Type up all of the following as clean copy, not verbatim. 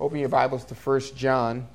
Open your Bibles to 1 John.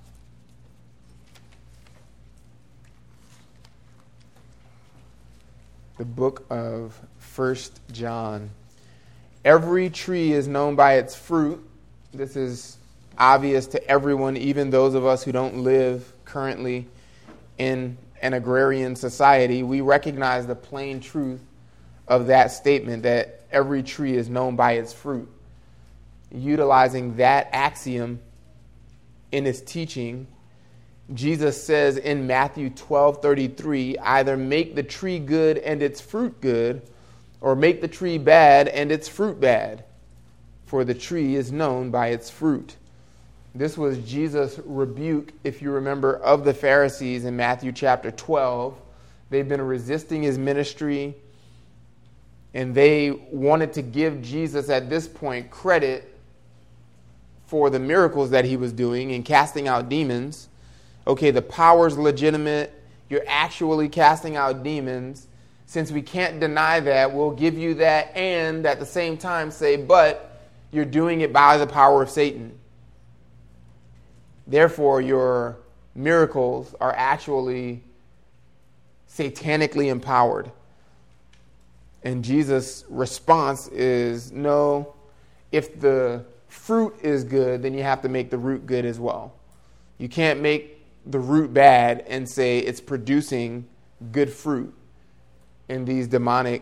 The book of 1 John. Every tree is known by its fruit. This is obvious to everyone, even those of us who don't live currently in an agrarian society. We recognize the plain truth of that statement that every tree is known by its fruit. Utilizing that axiom in his teaching, Jesus says in Matthew 12:33, either make the tree good and its fruit good, or make the tree bad and its fruit bad, for the tree is known by its fruit. This was Jesus' rebuke, if you remember, of the Pharisees in Matthew chapter 12. They've been resisting his ministry, and they wanted to give Jesus at this point credit for the miracles that he was doing in casting out demons. Okay, the power's legitimate. You're actually casting out demons. Since we can't deny that, we'll give you that and at the same time say, but you're doing it by the power of Satan. Therefore, your miracles are actually satanically empowered. And Jesus' response is, no, if the fruit is good, then you have to make the root good as well. You can't make the root bad and say it's producing good fruit in these demonic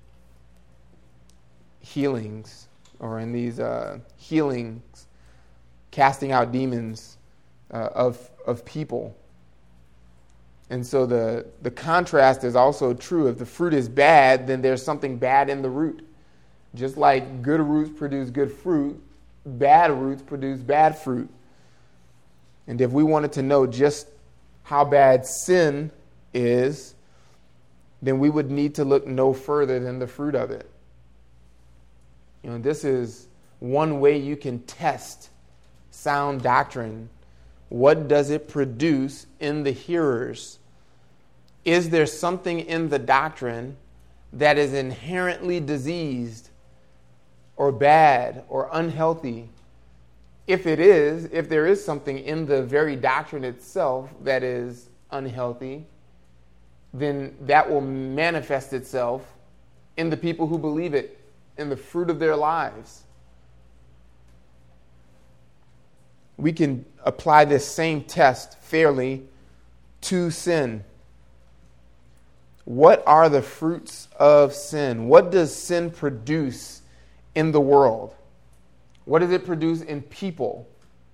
healings, or in these healings, casting out demons of people. And so the contrast is also true. If the fruit is bad, then there's something bad in the root. Just like good roots produce good fruit, bad roots produce bad fruit. And if we wanted to know just how bad sin is, then we would need to look no further than the fruit of it. You know, this is one way you can test sound doctrine. What does it produce in the hearers? Is there something in the doctrine that is inherently diseased or bad or unhealthy? If there is something in the very doctrine itself that is unhealthy, then that will manifest itself in the people who believe it, in the fruit of their lives. We can apply this same test fairly to sin. What are the fruits of sin? What does sin produce in the world? What does it produce in people?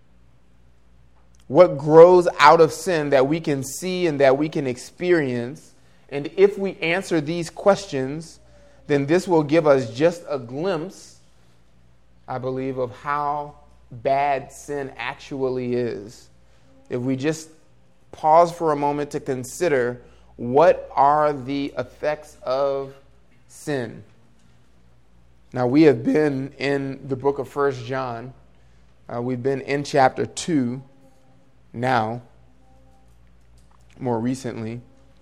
What grows out of sin that we can see and that we can experience? And if we answer these questions, then this will give us just a glimpse, I believe, of how bad sin actually is. If we just pause for a moment to consider what are the effects of sin. Now, we have been in the book of 1 John. We've been in chapter 2 now, more recently.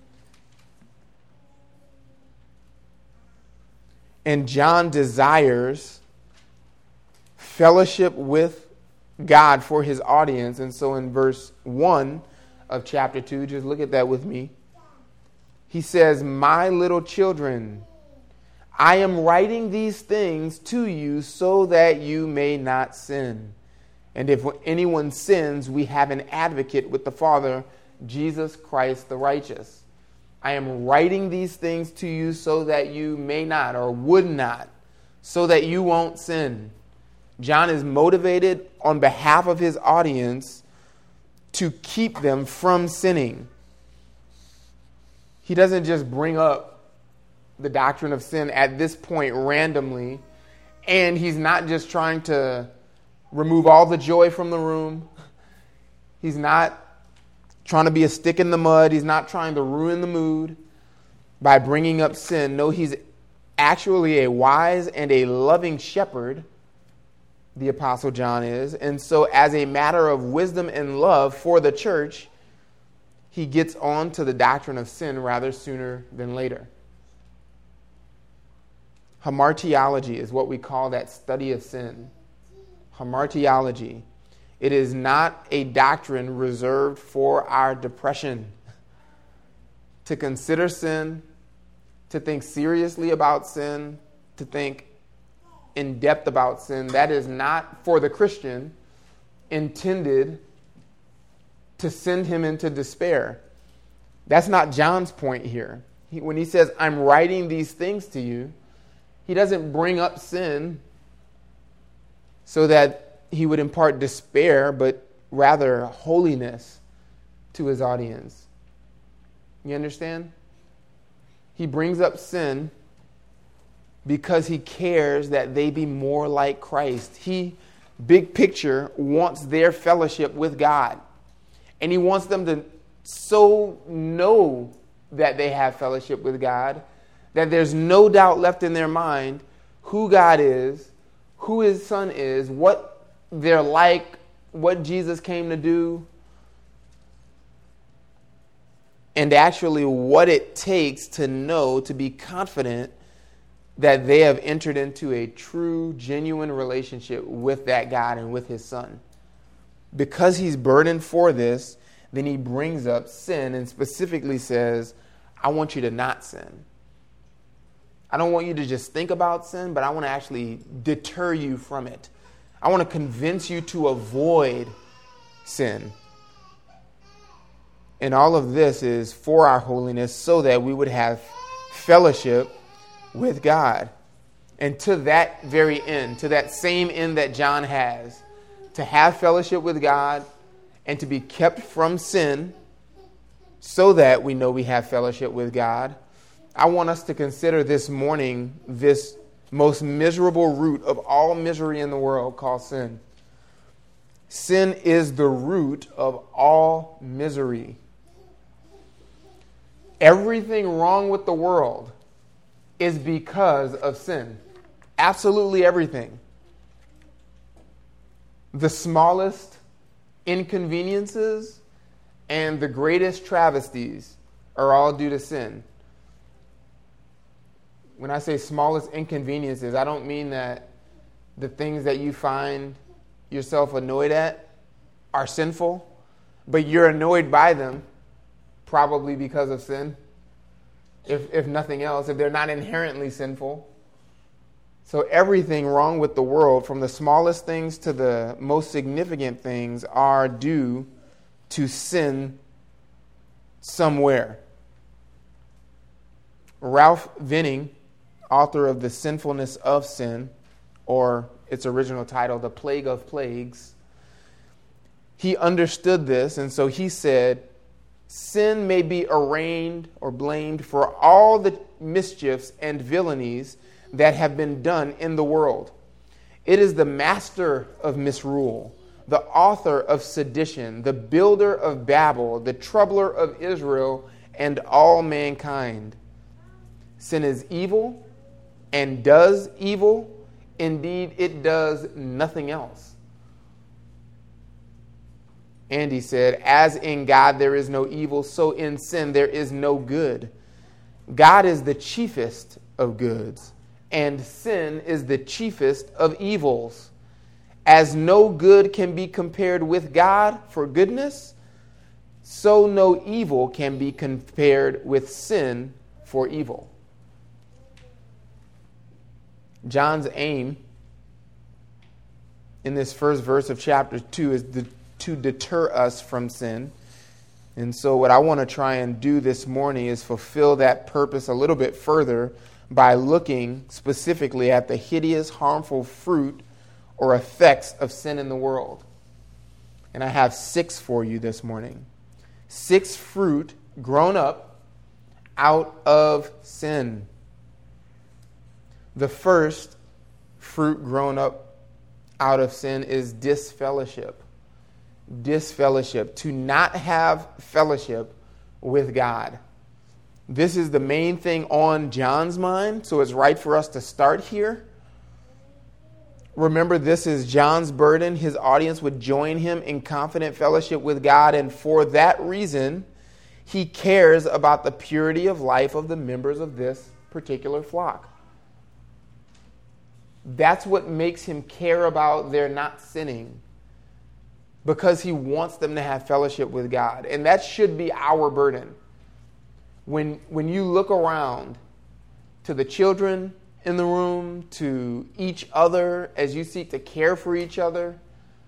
And John desires fellowship with God for his audience. And so in verse 1 of chapter 2, just look at that with me. He says, "My little children, I am writing these things to you so that you may not sin. And if anyone sins, we have an advocate with the Father, Jesus Christ the righteous." I am writing these things to you so that you may not, or would not, so that you won't sin. John is motivated on behalf of his audience to keep them from sinning. He doesn't just bring up the doctrine of sin at this point randomly, and he's not just trying to remove all the joy from the room. He's not trying to be a stick in the mud. He's not trying to ruin the mood by bringing up sin. No, he's actually a wise and a loving shepherd, the Apostle John is. And so as a matter of wisdom and love for the church, he gets on to the doctrine of sin rather sooner than later. Hamartiology is what we call that study of sin. Hamartiology. It is not a doctrine reserved for our depression. To consider sin, to think seriously about sin, to think in depth about sin, that is not for the Christian intended to send him into despair. That's not John's point here. When he says, I'm writing these things to you, he doesn't bring up sin so that he would impart despair, but rather holiness to his audience. You understand? He brings up sin because he cares that they be more like Christ. He, big picture, wants their fellowship with God. And he wants them to so know that they have fellowship with God that there's no doubt left in their mind who God is, who his son is, what they're like, what Jesus came to do, and actually what it takes to know, to be confident that they have entered into a true, genuine relationship with that God and with his son. Because he's burdened for this, then he brings up sin and specifically says, I want you to not sin. I don't want you to just think about sin, but I want to actually deter you from it. I want to convince you to avoid sin. And all of this is for our holiness so that we would have fellowship with God. And to that very end, to that same end that John has, to have fellowship with God and to be kept from sin so that we know we have fellowship with God, I want us to consider this morning this most miserable root of all misery in the world called sin. Sin is the root of all misery. Everything wrong with the world is because of sin. Absolutely everything. The smallest inconveniences and the greatest travesties are all due to sin. When I say smallest inconveniences, I don't mean that the things that you find yourself annoyed at are sinful, but you're annoyed by them probably because of sin. If nothing else, if they're not inherently sinful. So everything wrong with the world, from the smallest things to the most significant things, are due to sin somewhere. Ralph Venning, author of The Sinfulness of Sin, or its original title, The Plague of Plagues, he understood this, and so he said, sin may be arraigned or blamed for all the mischiefs and villainies that have been done in the world. It is the master of misrule, the author of sedition, the builder of Babel, the troubler of Israel and all mankind. Sin is evil and does evil. Indeed, it does nothing else. And he said, as in God there is no evil, so in sin there is no good. God is the chiefest of goods, and sin is the chiefest of evils. As no good can be compared with God for goodness, so no evil can be compared with sin for evil. John's aim in this first verse of chapter 2 is to deter us from sin. And so what I want to try and do this morning is fulfill that purpose a little bit further by looking specifically at the hideous, harmful fruit or effects of sin in the world. And I have 6 for you this morning. 6 fruit grown up out of sin. The first fruit grown up out of sin is disfellowship. Disfellowship, to not have fellowship with God. This is the main thing on John's mind, so it's right for us to start here. Remember, this is John's burden. His audience would join him in confident fellowship with God, and for that reason, he cares about the purity of life of the members of this particular flock. That's what makes him care about their not sinning. because he wants them to have fellowship with God. And that should be our burden. When you look around to the children in the room, to each other as you seek to care for each other,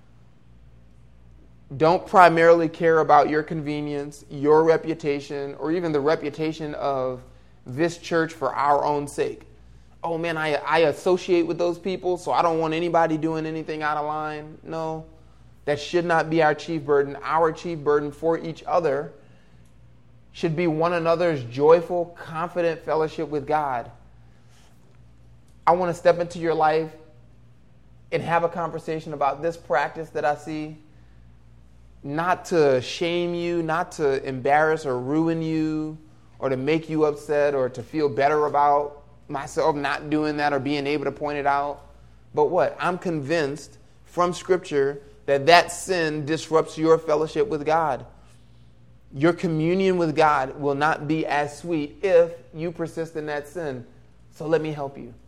don't primarily care about your convenience, your reputation, or even the reputation of this church for our own sake. Oh man, I associate with those people, so I don't want anybody doing anything out of line. No, that should not be our chief burden. Our chief burden for each other should be one another's joyful, confident fellowship with God. I want to step into your life and have a conversation about this practice that I see, not to shame you, not to embarrass or ruin you, or to make you upset, or to feel better about myself not doing that or being able to point it out. But what? I'm convinced from Scripture that sin disrupts your fellowship with God. Your communion with God will not be as sweet if you persist in that sin. So let me help you.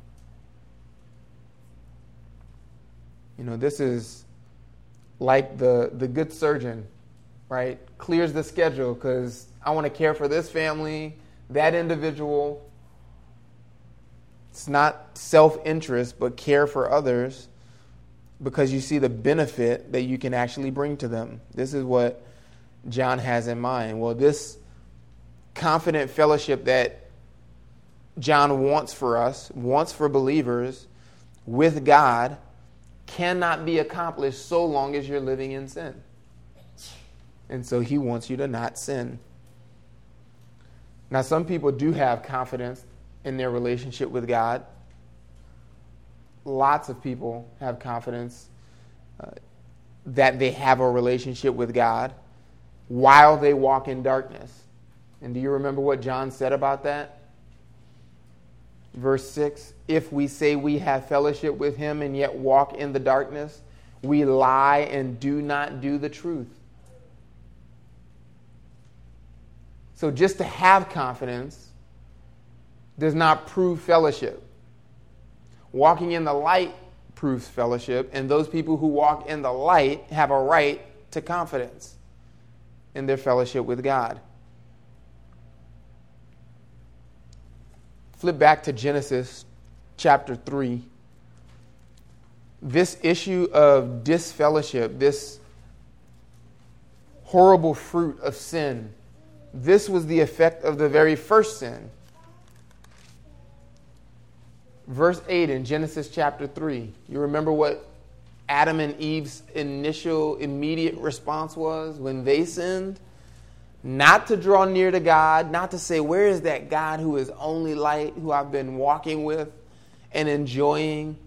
You know, this is like the good surgeon, right? Clears the schedule because I want to care for this family, that individual. It's not self-interest, but care for others because you see the benefit that you can actually bring to them. This is what John has in mind. Well, this confident fellowship that John wants for us, wants for believers with God, cannot be accomplished so long as you're living in sin. And so he wants you to not sin. Now, some people do have confidence in their relationship with God. Lots of people have confidence that they have a relationship with God while they walk in darkness. And do you remember what John said about that? Verse 6, if we say we have fellowship with him and yet walk in the darkness, we lie and do not do the truth. So just to have confidence does not prove fellowship. Walking in the light proves fellowship, and those people who walk in the light have a right to confidence in their fellowship with God. Flip back to Genesis chapter 3. This issue of disfellowship, this horrible fruit of sin, this was the effect of the very first sin. Verse 8 in Genesis chapter 3. You remember what Adam and Eve's immediate response was when they sinned? Not to draw near to God, not to say, where is that God who is only light, who I've been walking with and enjoying?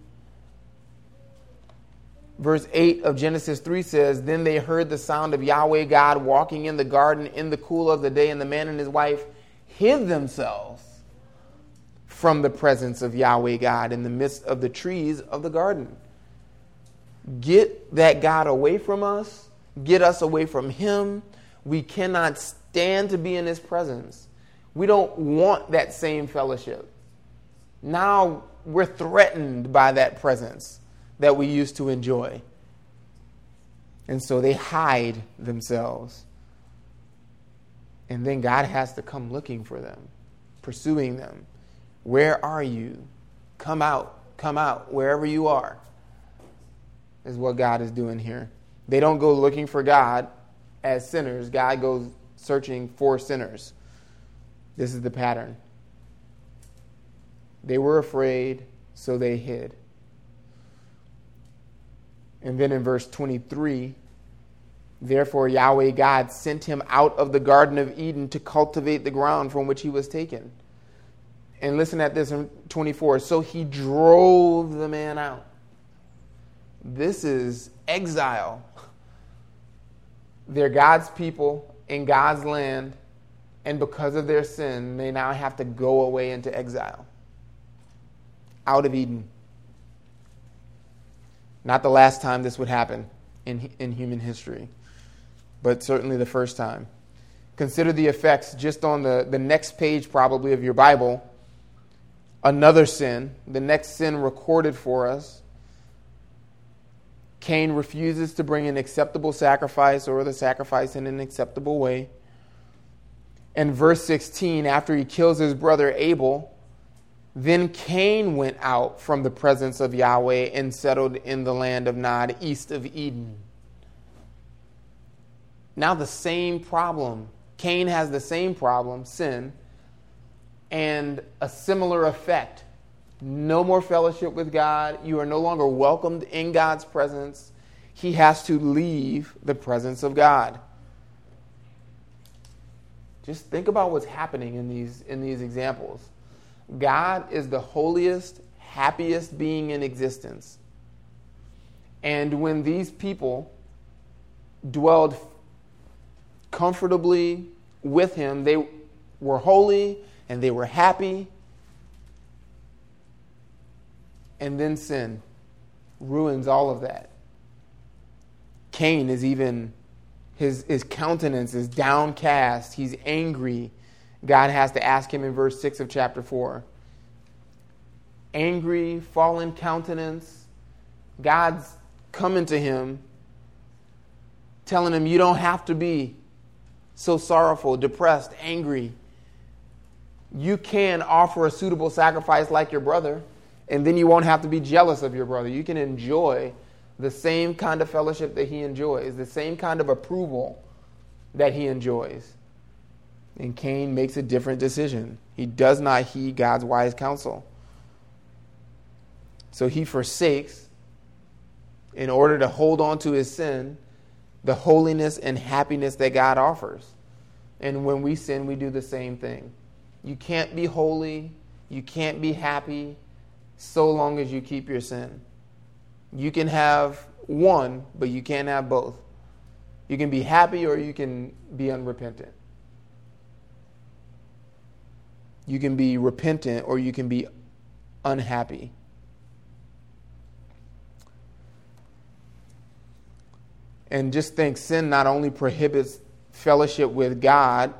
Verse 8 of Genesis 3 says, then they heard the sound of Yahweh God walking in the garden in the cool of the day, and the man and his wife hid themselves from the presence of Yahweh God in the midst of the trees of the garden. Get that God away from us. Get us away from him. We cannot stand to be in his presence. We don't want that same fellowship. Now we're threatened by that presence that we used to enjoy. And so they hide themselves. And then God has to come looking for them, pursuing them. Where are you? Come out, wherever you are, is what God is doing here. They don't go looking for God as sinners. God goes searching for sinners. This is the pattern. They were afraid, so they hid. And then in verse 23, therefore Yahweh God sent him out of the Garden of Eden to cultivate the ground from which he was taken. And listen at this in 24. So he drove the man out. This is exile. They're God's people in God's land, and because of their sin, they now have to go away into exile. Out of Eden. Not the last time this would happen in human history, but certainly the first time. Consider the effects just on the next page probably of your Bible. Another sin, the next sin recorded for us. Cain refuses to bring an acceptable sacrifice or the sacrifice in an acceptable way. In verse 16, after he kills his brother Abel, then Cain went out from the presence of Yahweh and settled in the land of Nod, east of Eden. Now the same problem. Cain has the same problem, sin, and a similar effect. No more fellowship with God. You are no longer welcomed in God's presence. He has to leave the presence of God. Just think about what's happening in these examples. God is the holiest, happiest being in existence. And when these people dwelled comfortably with him, they were holy and they were happy. And then sin ruins all of that. Cain is even, his countenance is downcast. He's angry. God has to ask him in verse 6 of chapter 4. Angry, fallen countenance. God's coming to him, telling him, you don't have to be so sorrowful, depressed, angry. You can offer a suitable sacrifice like your brother, and then you won't have to be jealous of your brother. You can enjoy the same kind of fellowship that he enjoys, the same kind of approval that he enjoys. And Cain makes a different decision. He does not heed God's wise counsel. So he forsakes, in order to hold on to his sin, the holiness and happiness that God offers. And when we sin, we do the same thing. You can't be holy, you can't be happy, so long as you keep your sin. You can have one, but you can't have both. You can be happy or you can be unrepentant. You can be repentant or you can be unhappy. And just think, sin not only prohibits fellowship with God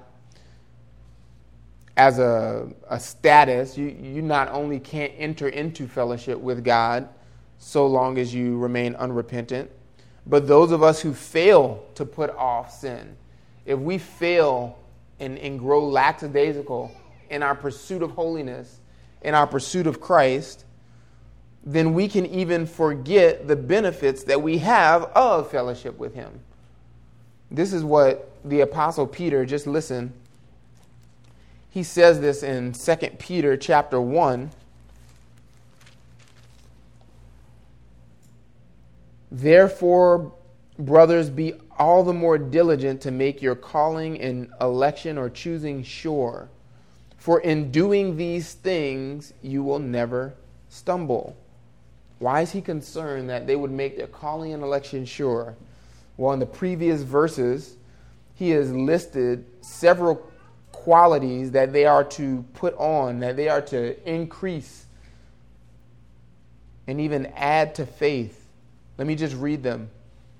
as a status, you not only can't enter into fellowship with God so long as you remain unrepentant, but those of us who fail to put off sin, if we fail and grow lackadaisical in our pursuit of holiness, in our pursuit of Christ, then we can even forget the benefits that we have of fellowship with him. This is what the Apostle Peter, just listen, he says this in 2 Peter chapter 1. Therefore, brothers, be all the more diligent to make your calling and election or choosing sure. For in doing these things, you will never stumble. Why is he concerned that they would make their calling and election sure? Well, in the previous verses, he has listed several qualities that they are to put on, that they are to increase and even add to faith. Let me just read them.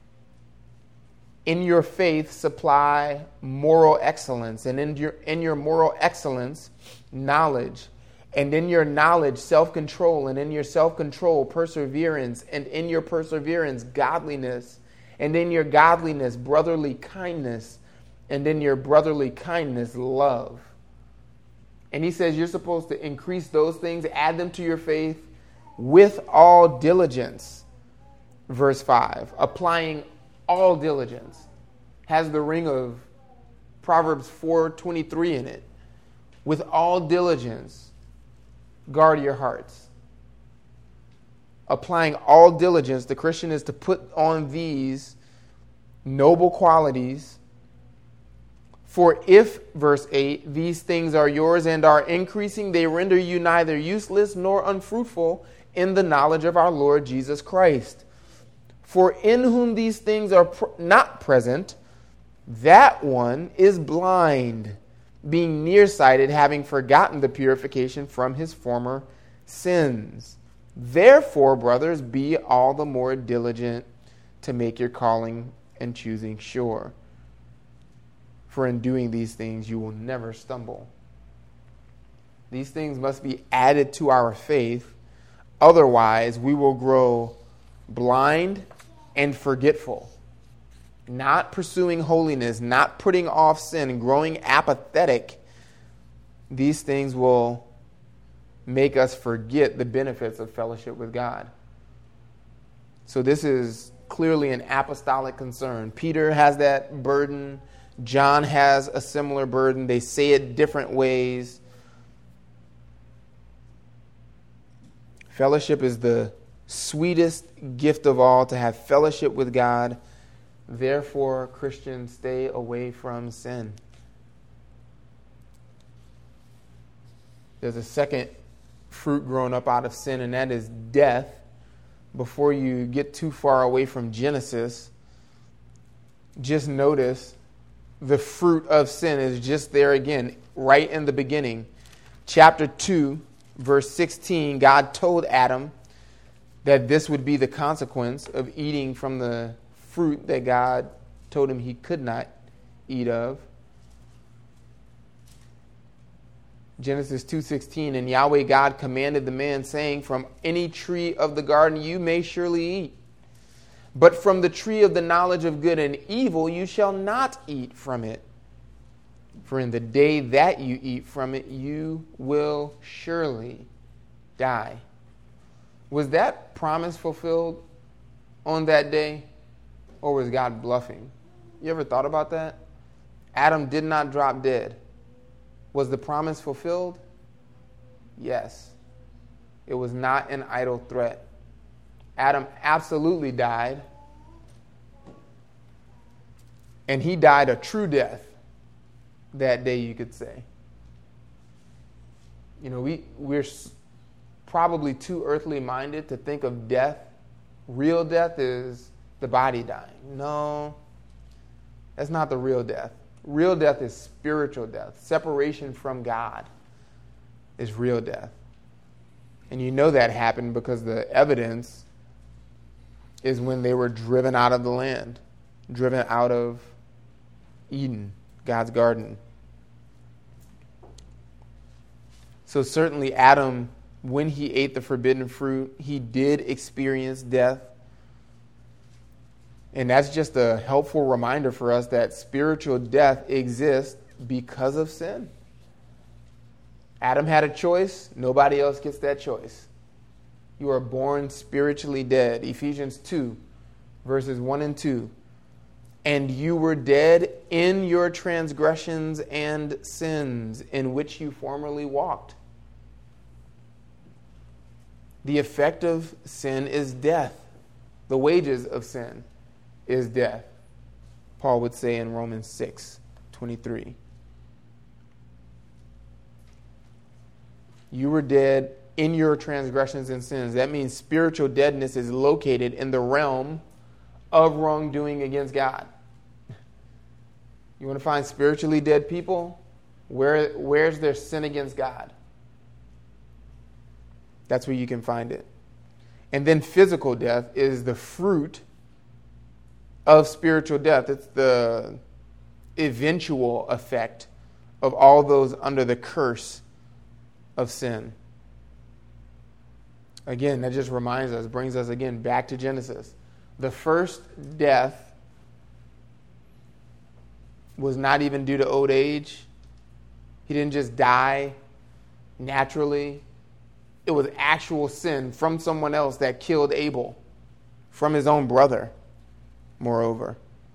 In your faith, supply moral excellence, and in your moral excellence, knowledge, and in your knowledge, self-control, and in your self-control, perseverance, and in your perseverance, godliness, and in your godliness, brotherly kindness, and in your brotherly kindness, love. And he says you're supposed to increase those things, add them to your faith with all diligence. Verse 5, applying all diligence, has the ring of Proverbs 4:23 in it. With all diligence, guard your hearts. Applying all diligence, the Christian is to put on these noble qualities. For if, verse 8, these things are yours and are increasing, they render you neither useless nor unfruitful in the knowledge of our Lord Jesus Christ. For in whom these things are not present, that one is blind, being nearsighted, having forgotten the purification from his former sins. Therefore, brothers, be all the more diligent to make your calling and choosing sure. For in doing these things, you will never stumble. These things must be added to our faith. Otherwise, we will grow blind and forgetful, not pursuing holiness, not putting off sin, growing apathetic, these things will make us forget the benefits of fellowship with God. So this is clearly an apostolic concern. Peter has that burden. John has a similar burden. They say it different ways. Fellowship is the sweetest gift of all, to have fellowship with God. Therefore, Christians, stay away from sin. There's a second fruit growing up out of sin, and that is death. Before you get too far away from Genesis, just notice the fruit of sin is just there again, right in the beginning. Chapter 2, verse 16, God told Adam that this would be the consequence of eating from the fruit that God told him he could not eat of. Genesis 2:16, and Yahweh God commanded the man, saying, from any tree of the garden you may surely eat, but from the tree of the knowledge of good and evil you shall not eat from it. For in the day that you eat from it, you will surely die. Was that promise fulfilled on that day, or was God bluffing? You ever thought about that? Adam did not drop dead. Was the promise fulfilled? Yes. It was not an idle threat. Adam absolutely died. And he died a true death that day, you could say. You know, we're probably too earthly minded to think of death. Real death is the body dying. No, that's not the real death. Real death is spiritual death. Separation from God is real death. And you know that happened because the evidence is when they were driven out of the land, driven out of Eden, God's garden. So certainly Adam, when he ate the forbidden fruit, he did experience death. And that's just a helpful reminder for us that spiritual death exists because of sin. Adam had a choice. Nobody else gets that choice. You are born spiritually dead. Ephesians 2, verses 1 and 2. And you were dead in your transgressions and sins in which you formerly walked. The effect of sin is death. The wages of sin is death, Paul would say in Romans 6:23. You were dead in your transgressions and sins. That means spiritual deadness is located in the realm of wrongdoing against God. You want to find spiritually dead people? Where's their sin against God? That's where you can find it. And then physical death is the fruit of spiritual death. It's the eventual effect of all those under the curse of sin. Again, that just reminds us, brings us again back to Genesis. The first death was not even due to old age. He didn't just die naturally. It was actual sin from someone else that killed Abel, from his own brother, moreover.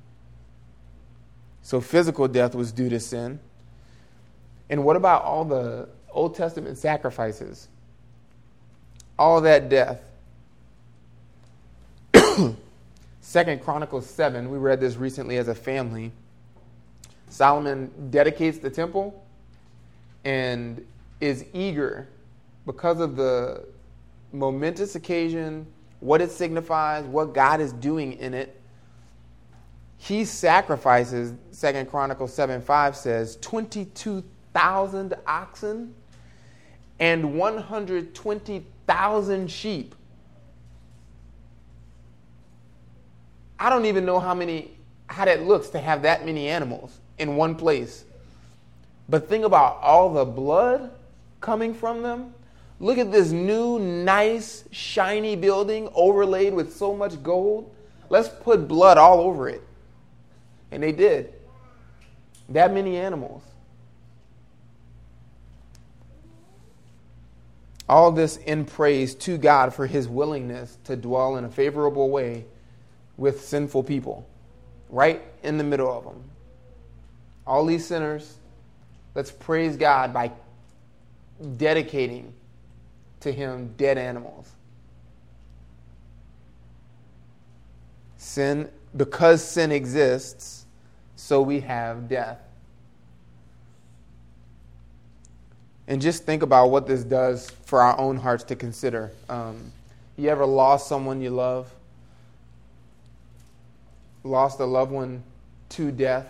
So physical death was due to sin. And what about all the Old Testament sacrifices? All that death. 2 Chronicles 7, we read this recently as a family. Solomon dedicates the temple and is eager because of the momentous occasion, what it signifies, what God is doing in it. He sacrifices, 2 Chronicles 7:5 says, 22,000 oxen and 120,000 sheep. I don't even know how that looks to have that many animals in one place. But think about all the blood coming from them. Look at this new, nice, shiny building overlaid with so much gold. Let's put blood all over it. And they did. That many animals. All this in praise to God for his willingness to dwell in a favorable way with sinful people. Right in the middle of them. All these sinners, let's praise God by dedicating to him dead animals. Sin, because sin exists, so we have death. And just think about what this does for our own hearts to consider. You ever lost someone you love? Lost a loved one to death?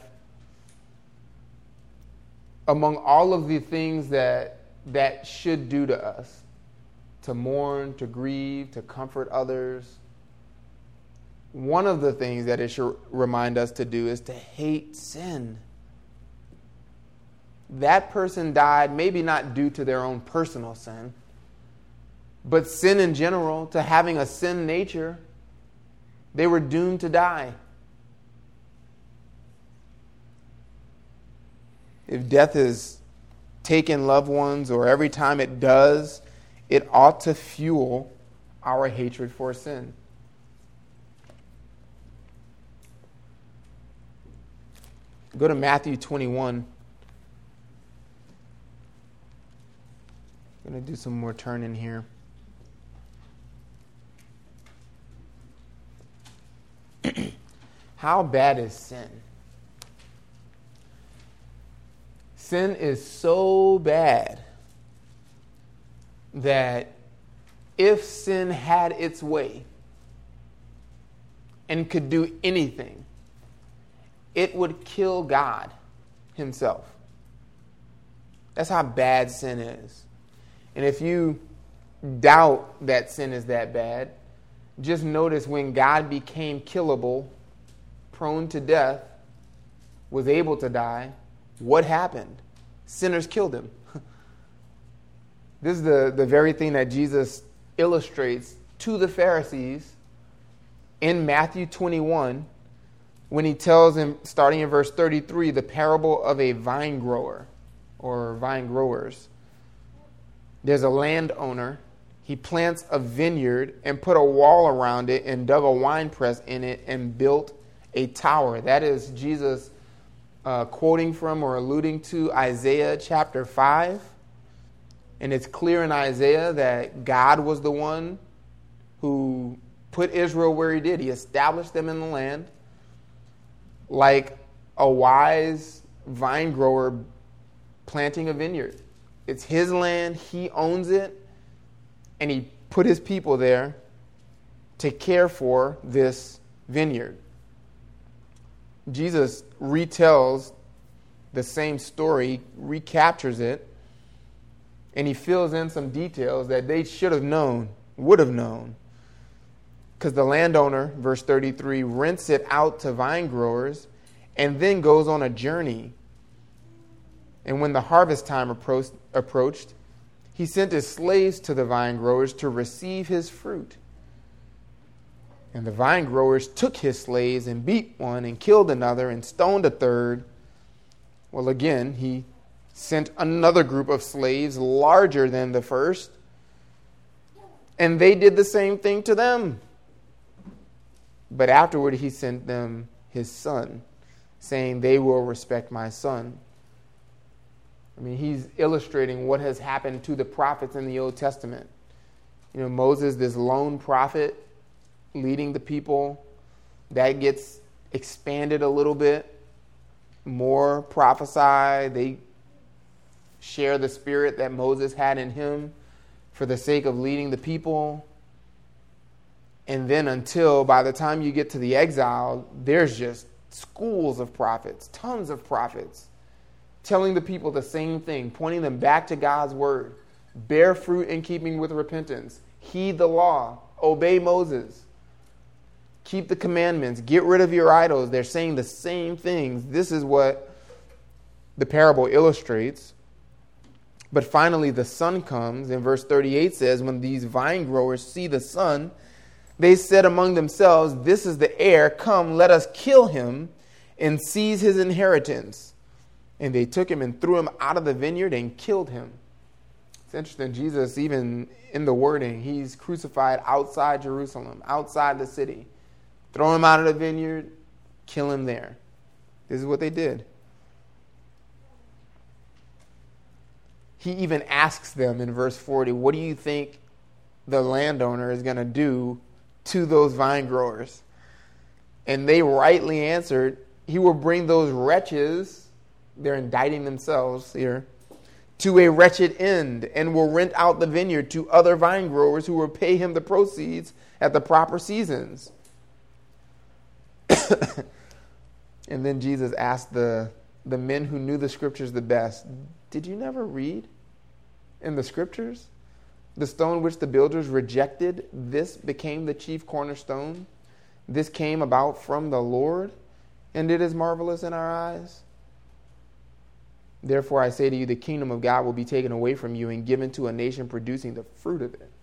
Among all of the things that should do to us, to mourn, to grieve, to comfort others, one of the things that it should remind us to do is to hate sin. That person died, maybe not due to their own personal sin, but sin in general, to having a sin nature. They were doomed to die. If death has taken loved ones, or every time it does, it ought to fuel our hatred for sin. Go to Matthew 21. I'm going to do some more turning here. How bad is sin? Sin is so bad that if sin had its way and could do anything, it would kill God himself. That's how bad sin is. And if you doubt that sin is that bad, just notice when God became killable, prone to death, was able to die, what happened? Sinners killed him. This is the very thing that Jesus illustrates to the Pharisees in Matthew 21 when he tells them, starting in verse 33, the parable of a vine grower or vine growers. There's a landowner. He plants a vineyard and put a wall around it and dug a wine press in it and built a tower. That is Jesus quoting from or alluding to Isaiah chapter 5. And it's clear in Isaiah that God was the one who put Israel where he did. He established them in the land like a wise vine grower planting a vineyard. It's his land, he owns it, and he put his people there to care for this vineyard. Jesus retells the same story, recaptures it, and he fills in some details that they should have known, would have known. Because the landowner, verse 33, rents it out to vine growers and then goes on a journey. And when the harvest time approached, he sent his slaves to the vine growers to receive his fruit. And the vine growers took his slaves and beat one and killed another and stoned a third. Well, again, he sent another group of slaves larger than the first, and they did the same thing to them. But afterward he sent them his son, saying, "They will respect my son." I mean, he's illustrating what has happened to the prophets in the Old Testament. You know, Moses, this lone prophet leading the people, that gets expanded a little bit. More prophesy. They share the spirit that Moses had in him for the sake of leading the people. And then until by the time you get to the exile, there's just schools of prophets, tons of prophets, telling the people the same thing, pointing them back to God's word. Bear fruit in keeping with repentance. Heed the law. Obey Moses. Keep the commandments. Get rid of your idols. They're saying the same things. This is what the parable illustrates. But finally, the son comes. And verse 38 says, when these vine growers see the son, They said among themselves, "This is the heir. Come, let us kill him and seize his inheritance." And they took him and threw him out of the vineyard and killed him. It's interesting, Jesus, even in the wording, he's crucified outside Jerusalem, outside the city. Throw him out of the vineyard, kill him there. This is what they did. He even asks them in verse 40, what do you think the landowner is going to do to those vine growers? And they rightly answered, he will bring those wretches, they're indicting themselves here, to a wretched end, and will rent out the vineyard to other vine growers who will pay him the proceeds at the proper seasons. And then Jesus asked the men who knew the scriptures the best, did you never read in the scriptures? The stone which the builders rejected, this became the chief cornerstone. This came about from the Lord, and it is marvelous in our eyes. Therefore I say to you, the kingdom of God will be taken away from you and given to a nation producing the fruit of it.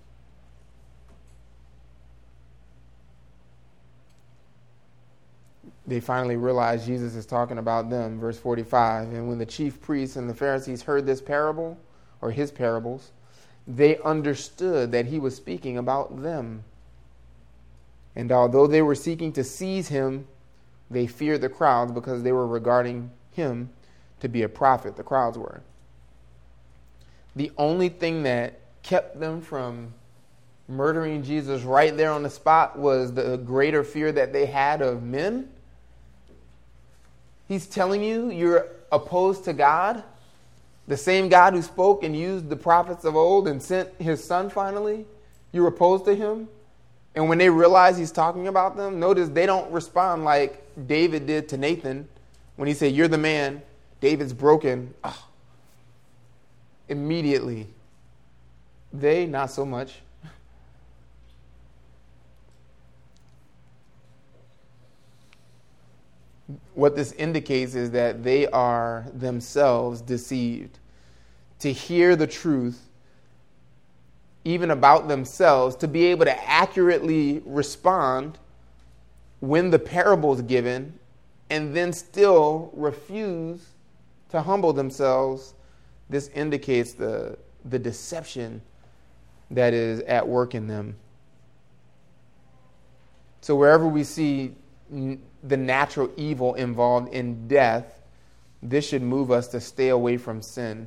They finally realized Jesus is talking about them, verse 45. And when the chief priests and the Pharisees heard this parable, or his parables, they understood that he was speaking about them. And although they were seeking to seize him, they feared the crowds because they were regarding him to be a prophet. The crowds were. The only thing that kept them from murdering Jesus right there on the spot was the greater fear that they had of men. He's telling you you're opposed to God, the same God who spoke and used the prophets of old and sent his son finally. You're opposed to him. And when they realize he's talking about them, notice they don't respond like David did to Nathan when he said, you're the man. David's broken. Oh. Immediately. They, not so much. What this indicates is that they are themselves deceived. To hear the truth, even about themselves, to be able to accurately respond when the parable is given, and then still refuse to humble themselves, this indicates the deception that is at work in them. So wherever we see the natural evil involved in death, this should move us to stay away from sin.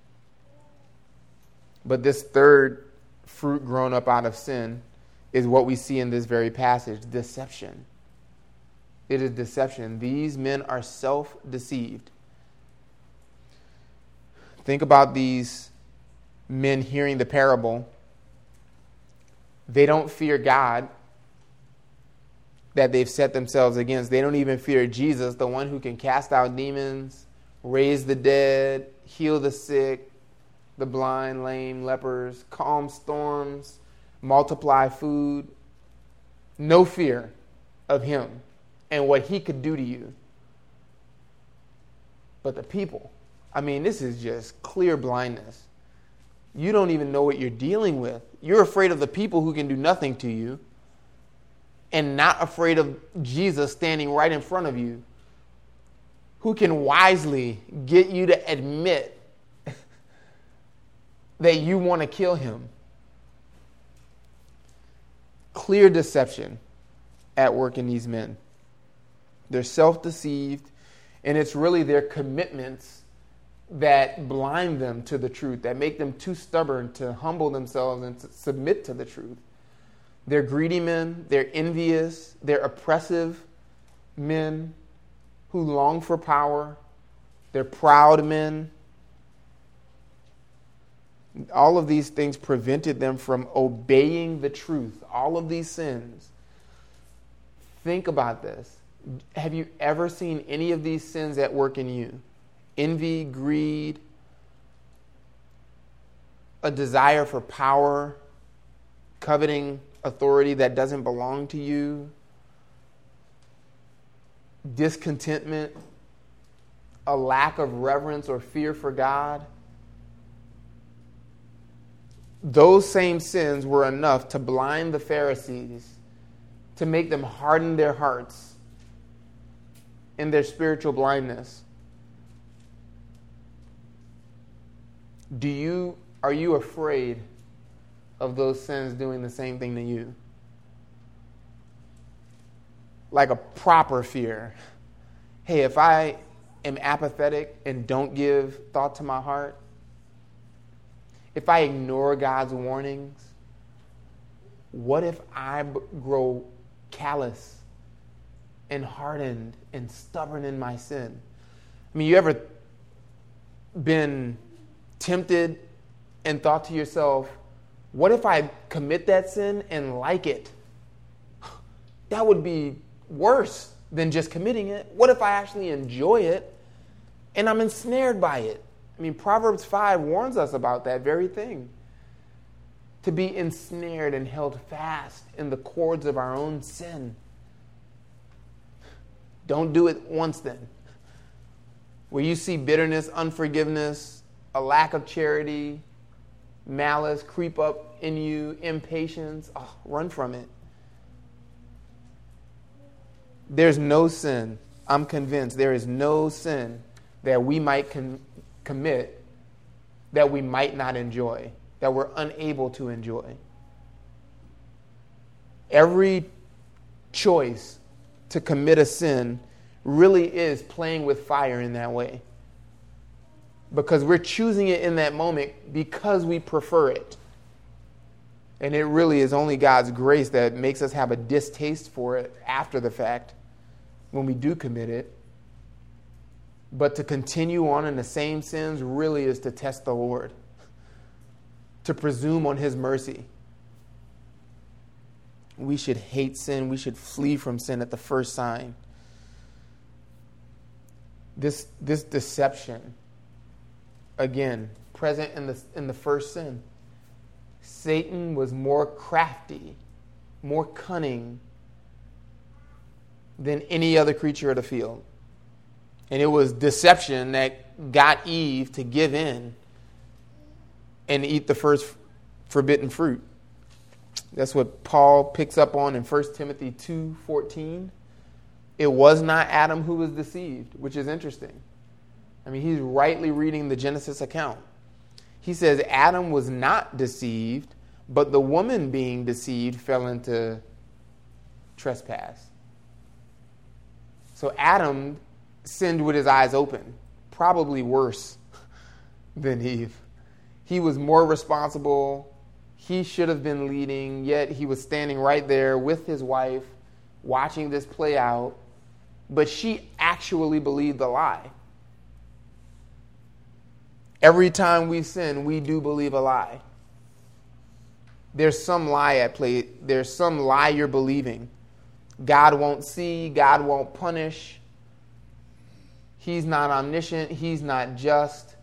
But this third fruit grown up out of sin is what we see in this very passage, deception. It is deception. These men are self-deceived. Think about these men hearing the parable. They don't fear God that they've set themselves against. They don't even fear Jesus, the one who can cast out demons, raise the dead, heal the sick, the blind, lame, lepers, calm storms, multiply food. No fear of him and what he could do to you. But the people, this is just clear blindness. You don't even know what you're dealing with. You're afraid of the people who can do nothing to you, and not afraid of Jesus standing right in front of you, who can wisely get you to admit that you want to kill him. Clear deception at work in these men. They're self-deceived, and it's really their commitments that blind them to the truth, that make them too stubborn to humble themselves and to submit to the truth. They're greedy men, they're envious, they're oppressive men who long for power, they're proud men. All of these things prevented them from obeying the truth. All of these sins. Think about this. Have you ever seen any of these sins at work in you? Envy, greed, a desire for power, coveting authority that doesn't belong to you, discontentment, a lack of reverence or fear for God. Those same sins were enough to blind the Pharisees to make them harden their hearts in their spiritual blindness? Are you afraid of those sins doing the same thing to you? Like a proper fear. Hey, if I am apathetic and don't give thought to my heart, if I ignore God's warnings, what if I grow callous and hardened and stubborn in my sin? I mean, you ever been tempted and thought to yourself, what if I commit that sin and like it? That would be worse than just committing it. What if I actually enjoy it and I'm ensnared by it? I mean, Proverbs 5 warns us about that very thing. To be ensnared and held fast in the cords of our own sin. Don't do it once then. Where you see bitterness, unforgiveness, a lack of charity, malice creep up in you, impatience, run from it. There's no sin, I'm convinced, there is no sin that we might commit that we might not enjoy, that we're unable to enjoy. Every choice to commit a sin really is playing with fire in that way. Because we're choosing it in that moment because we prefer it. And it really is only God's grace that makes us have a distaste for it after the fact when we do commit it. But to continue on in the same sins really is to test the Lord, to presume on His mercy. We should hate sin. We should flee from sin at the first sign. This deception, again, present in the first sin. Satan was more crafty, more cunning than any other creature of the field. And it was deception that got Eve to give in and eat the first forbidden fruit. That's what Paul picks up on in 1 Timothy 2:14. It was not Adam who was deceived, which is interesting. I mean, he's rightly reading the Genesis account. He says Adam was not deceived, but the woman being deceived fell into trespass. So Adam sinned with his eyes open, probably worse than Eve. He was more responsible. He should have been leading, yet he was standing right there with his wife, watching this play out. But she actually believed the lie. Every time we sin, we do believe a lie. There's some lie at play. There's some lie you're believing. God won't see. God won't punish. He's not omniscient. He's not just.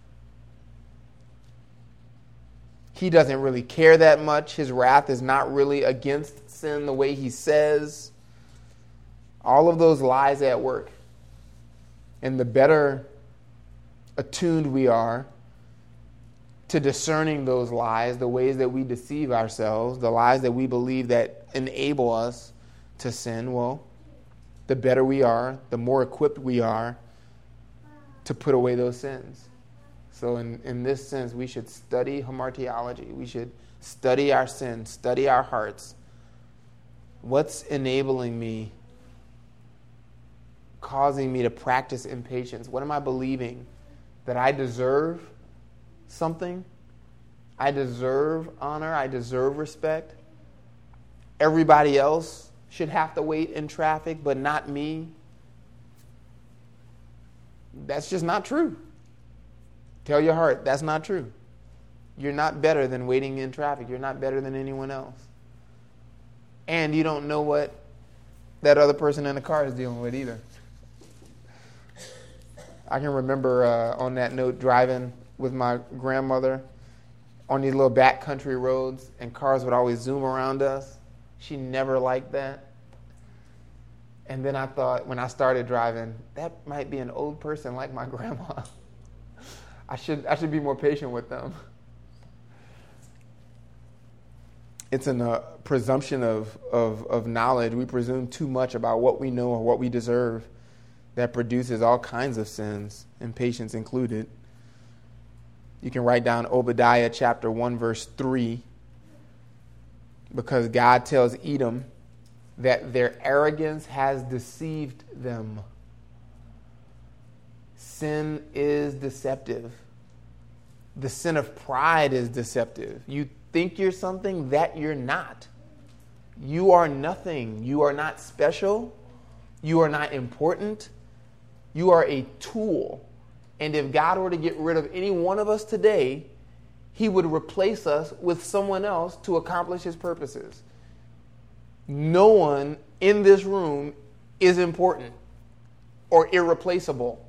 He doesn't really care that much. His wrath is not really against sin the way he says. All of those lies at work. And the better attuned we are to discerning those lies, the ways that we deceive ourselves, the lies that we believe that enable us to sin, well, the better we are, the more equipped we are to put away those sins. So in this sense, we should study hamartiology. We should study our sins, study our hearts. What's enabling me, causing me to practice impatience? What am I believing? That I deserve something? I deserve honor? I deserve respect? Everybody else should have to wait in traffic, but not me? That's just not true. Tell your heart, that's not true. You're not better than waiting in traffic. You're not better than anyone else. And you don't know what that other person in the car is dealing with either. I can remember on that note driving with my grandmother on these little backcountry roads, and cars would always zoom around us. She never liked that. And then I thought, when I started driving, that might be an old person like my grandma. I should be more patient with them. it's a presumption of knowledge. We presume too much about what we know or what we deserve that produces all kinds of sins, impatience included. You can write down Obadiah chapter 1, verse 3, because God tells Edom that their arrogance has deceived them. Sin is deceptive. The sin of pride is deceptive. You think you're something that you're not. You are nothing. You are not special. You are not important. You are a tool. And if God were to get rid of any one of us today, he would replace us with someone else to accomplish his purposes. No one in this room is important or irreplaceable.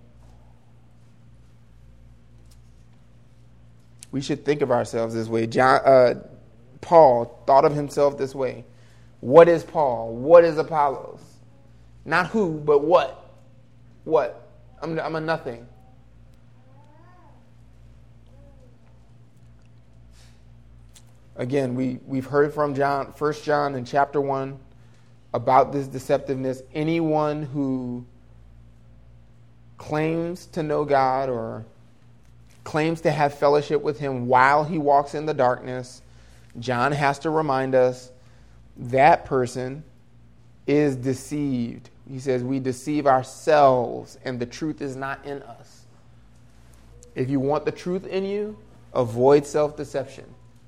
We should think of ourselves this way. Paul thought of himself this way. What is Paul? What is Apollos? Not who, but what? What? I'm a nothing. Again, we've heard from 1 John in chapter 1 about this deceptiveness. Anyone who claims to know God or claims to have fellowship with him while he walks in the darkness, John has to remind us that person is deceived. He says we deceive ourselves and the truth is not in us. If you want the truth in you, avoid self-deception.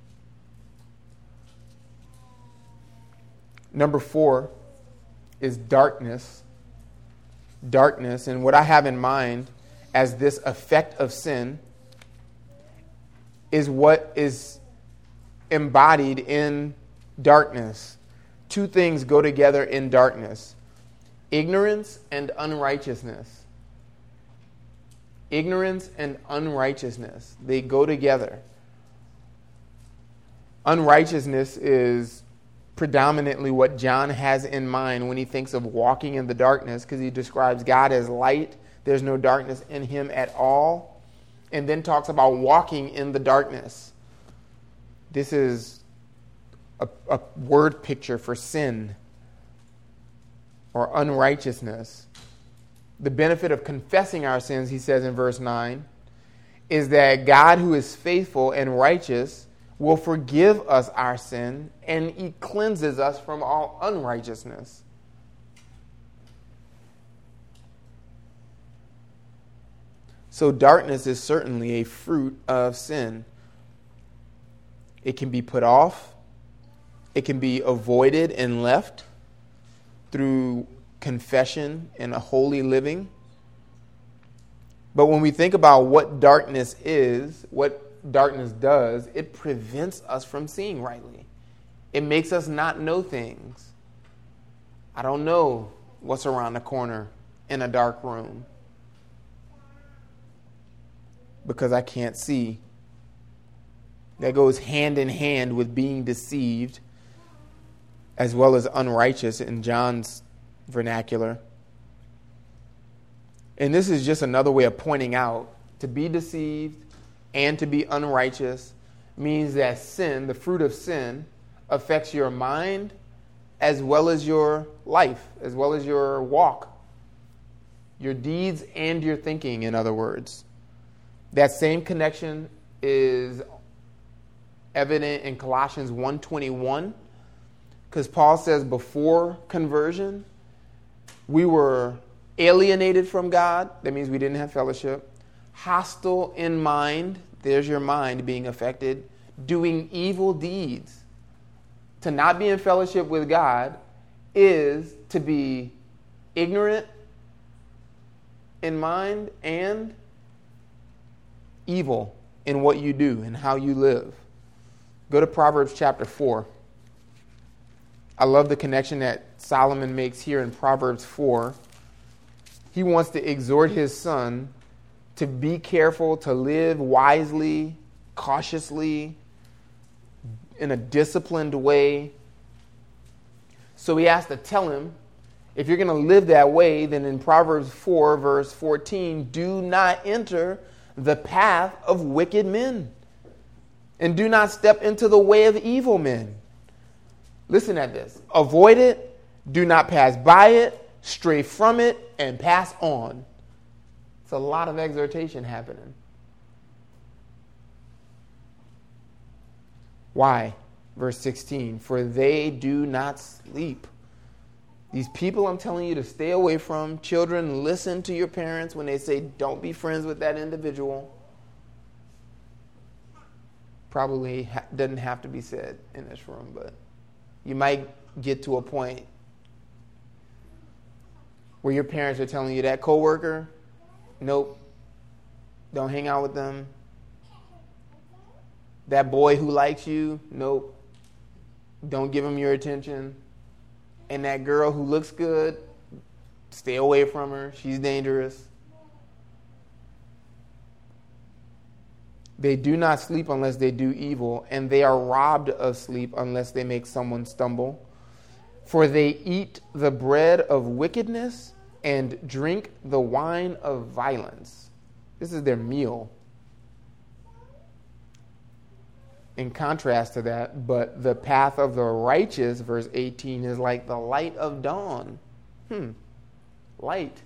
Number 4 is darkness. Darkness, and what I have in mind as this effect of sin is what is embodied in darkness. Two things go together in darkness: ignorance and unrighteousness. Ignorance and unrighteousness, they go together. Unrighteousness is predominantly what John has in mind when he thinks of walking in the darkness, because he describes God as light. There's no darkness in him at all. And then talks about walking in the darkness. This is a word picture for sin or unrighteousness. The benefit of confessing our sins, he says in verse 9, is that God, who is faithful and righteous, will forgive us our sin, and he cleanses us from all unrighteousness. So darkness is certainly a fruit of sin. It can be put off. It can be avoided and left through confession and a holy living. But when we think about what darkness is, what darkness does, it prevents us from seeing rightly. It makes us not know things. I don't know what's around the corner in a dark room because I can't see. That goes hand in hand with being deceived as well as unrighteous in John's vernacular. And this is just another way of pointing out to be deceived and to be unrighteous means that sin, the fruit of sin, affects your mind as well as your life, as well as your walk, your deeds and your thinking, in other words. That same connection is evident in Colossians 1:21, because Paul says before conversion, we were alienated from God. That means we didn't have fellowship. Hostile in mind, there's your mind being affected, doing evil deeds. To not be in fellowship with God is to be ignorant in mind and evil in what you do and how you live. Go to Proverbs chapter 4. I love the connection that Solomon makes here in Proverbs 4. He wants to exhort his son to be careful, to live wisely, cautiously, in a disciplined way. So he has to tell him, if you're going to live that way, then in Proverbs 4, verse 14, do not enter the path of wicked men, and do not step into the way of evil men, Listen at this. Avoid it, do not pass by it, stray from it, and pass on. It's a lot of exhortation happening. Why? Verse 16, for they do not sleep. These people I'm telling you to stay away from. Children, listen to your parents when they say don't be friends with that individual. Probably doesn't have to be said in this room, but you might get to a point where your parents are telling you that coworker, nope, don't hang out with them. That boy who likes you, nope, don't give him your attention. And that girl who looks good, stay away from her. She's dangerous. They do not sleep unless they do evil, and they are robbed of sleep unless they make someone stumble. For they eat the bread of wickedness and drink the wine of violence. This is their meal. In contrast to that, but the path of the righteous, verse 18, is like the light of dawn. Light.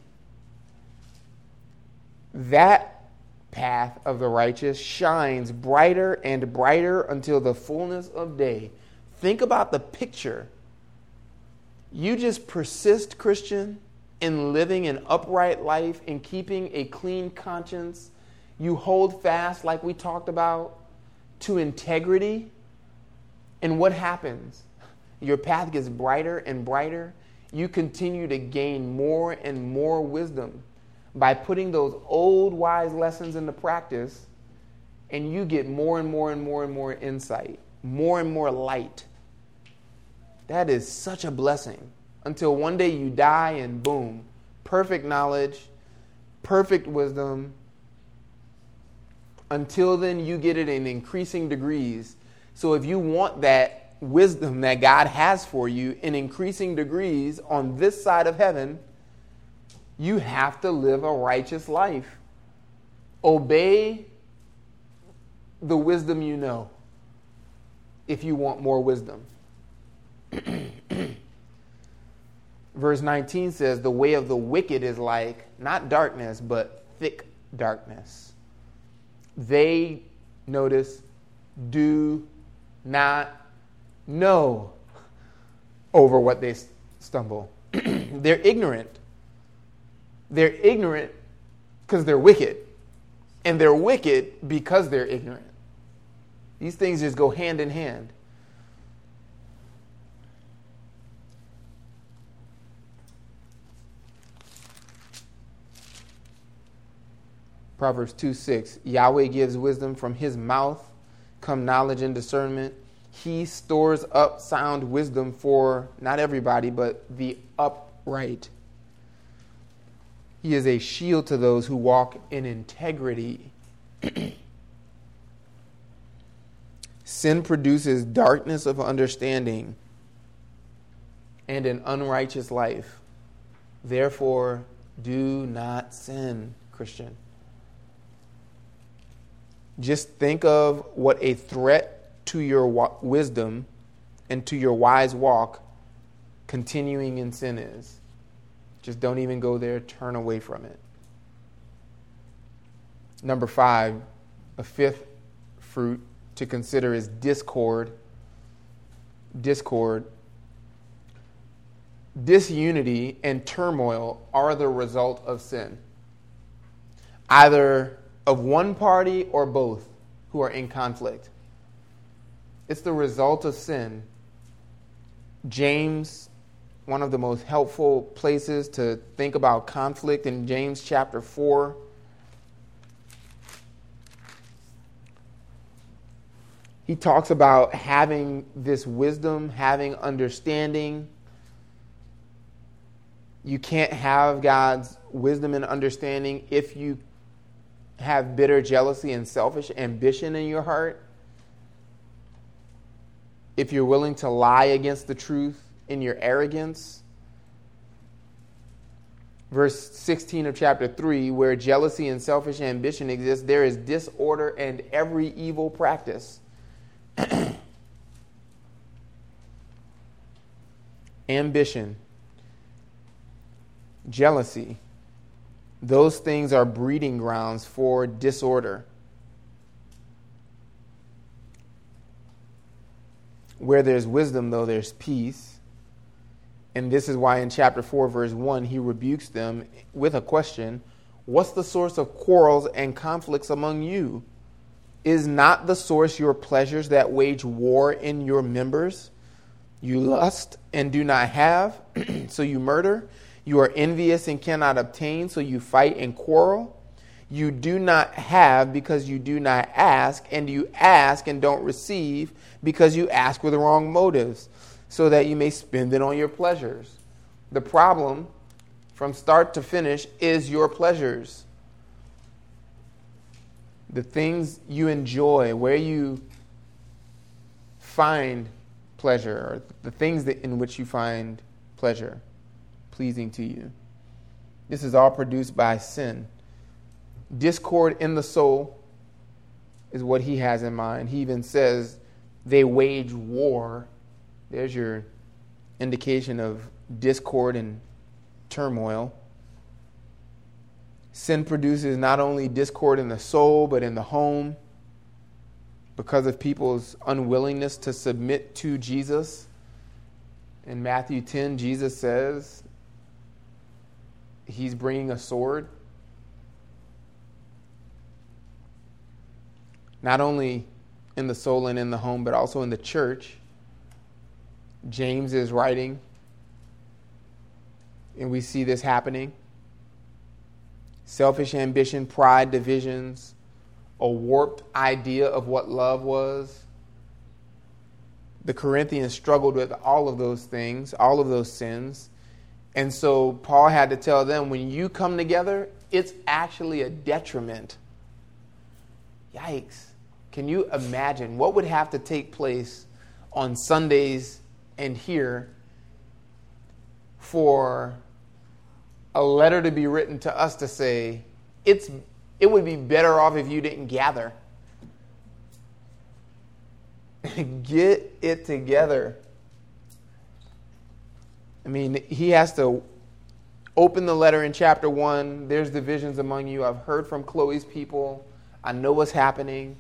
That path of the righteous shines brighter and brighter until the fullness of day. Think about the picture. You just persist, Christian, in living an upright life, in keeping a clean conscience. You hold fast, like we talked about, to integrity. And what happens? Your path gets brighter and brighter. You continue to gain more and more wisdom by putting those old wise lessons into practice, and you get more and more and more and more insight, more and more light. That is such a blessing. Until one day you die and boom, perfect knowledge, perfect wisdom. Until then, you get it in increasing degrees. So if you want that wisdom that God has for you in increasing degrees on this side of heaven, you have to live a righteous life. Obey the wisdom you know if you want more wisdom. Verse 19 says, the way of the wicked is like, not darkness, but thick darkness. They, notice, do not know over what they stumble. They're ignorant. They're ignorant because they're wicked. And they're wicked because they're ignorant. These things just go hand in hand. Proverbs 2:6, Yahweh gives wisdom, from his mouth come knowledge and discernment. He stores up sound wisdom for not everybody, but the upright. He is a shield to those who walk in integrity. Sin produces darkness of understanding and an unrighteous life. Therefore, do not sin, Christian. Just think of what a threat to your wisdom and to your wise walk continuing in sin is. Just don't even go there. Turn away from it. Number 5, a fifth fruit to consider is discord. Discord. Disunity and turmoil are the result of sin. Either of one party or both who are in conflict. It's the result of sin. James, one of the most helpful places to think about conflict, in James chapter 4. He talks about having this wisdom, having understanding. You can't have God's wisdom and understanding if you have bitter jealousy and selfish ambition in your heart. If you're willing to lie against the truth in your arrogance. Verse 16 of chapter 3, where jealousy and selfish ambition exist, there is disorder and every evil practice. ambition, jealousy. Those things are breeding grounds for disorder. Where there's wisdom, though, there's peace. And this is why in chapter 4, verse 1, he rebukes them with a question. What's the source of quarrels and conflicts among you? Is not the source your pleasures that wage war in your members? You lust and do not have, so you murder. You are envious and cannot obtain, so you fight and quarrel. You do not have because you do not ask, and you ask and don't receive because you ask with the wrong motives, so that you may spend it on your pleasures. The problem from start to finish is your pleasures. The things you enjoy, where you find pleasure, or the things in which you find pleasure pleasing to you. This is all produced by sin. Discord in the soul is what he has in mind. He even says they wage war. There's your indication of discord and turmoil. Sin produces not only discord in the soul, but in the home. Because of people's unwillingness to submit to Jesus. In Matthew 10, Jesus says he's bringing a sword. Not only in the soul and in the home, but also in the church. James is writing, and we see this happening. Selfish ambition, pride, divisions, a warped idea of what love was. The Corinthians struggled with all of those things, all of those sins. And so Paul had to tell them, when you come together, it's actually a detriment. Yikes. Can you imagine what would have to take place on Sundays and here for a letter to be written to us to say, it would be better off if you didn't gather. Get it together. I mean, he has to open the letter in chapter 1. There's divisions among you. I've heard from Chloe's people. I know what's happening.